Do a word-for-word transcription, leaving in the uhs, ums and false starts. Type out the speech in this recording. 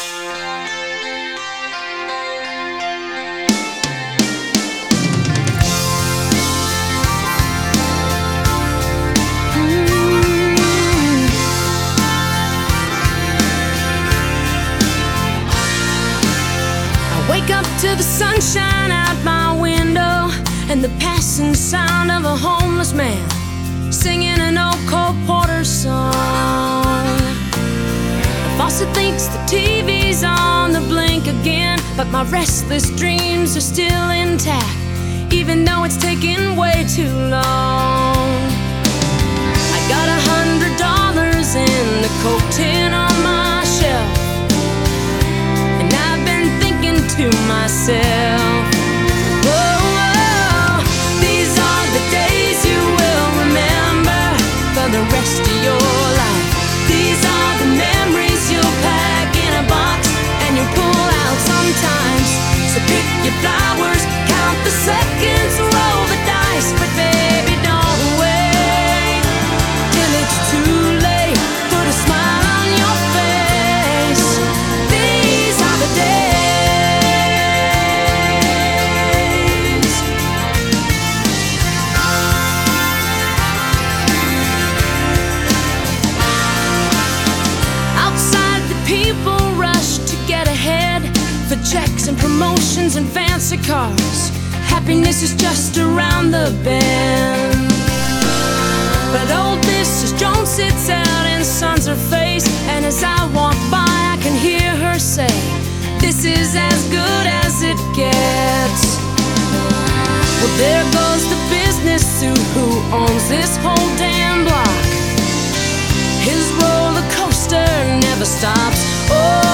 Wake up to the sunshine out my window and the passing sound of a homeless man singing an old Cole Porter song. The faucet thinks the T V's on the blink again, but my restless dreams are still intact, even though it's taken way too long. I got a hundred dollars in the Coke tin on my shelf, to myself, oh, oh, these are the days you will remember for the rest of your life. These are the memories you'll pack in a box and you pull out sometimes. So pick your flowers, count the seconds, roll the dice, but baby, don't wait till it's too late. Put a smile on your face. These are the days. Checks and promotions and fancy cars. Happiness is just around the bend. But old Missus Jones sits out in Sun's face, and as I walk by I can hear her say, this is as good as it gets. Well, there goes the business suit who owns this whole damn block. His roller coaster never stops. Oh,